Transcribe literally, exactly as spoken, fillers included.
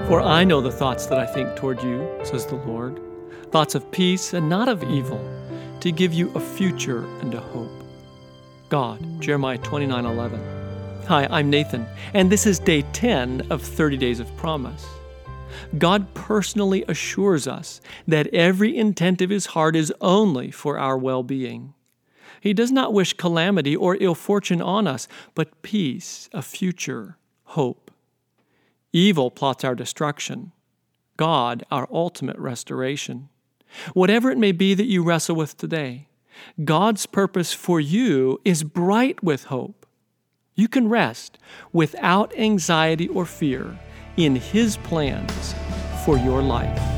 For I know the thoughts that I think toward you, says the Lord, thoughts of peace and not of evil, to give you a future and a hope. God, Jeremiah twenty-nine eleven. Hi, I'm Nathan, and this is day ten of thirty Days of Promise. God personally assures us that every intent of His heart is only for our well-being. He does not wish calamity or ill fortune on us, but peace, a future, hope. Evil plots our destruction. God, our ultimate restoration. Whatever it may be that you wrestle with today, God's purpose for you is bright with hope. You can rest without anxiety or fear in His plans for your life.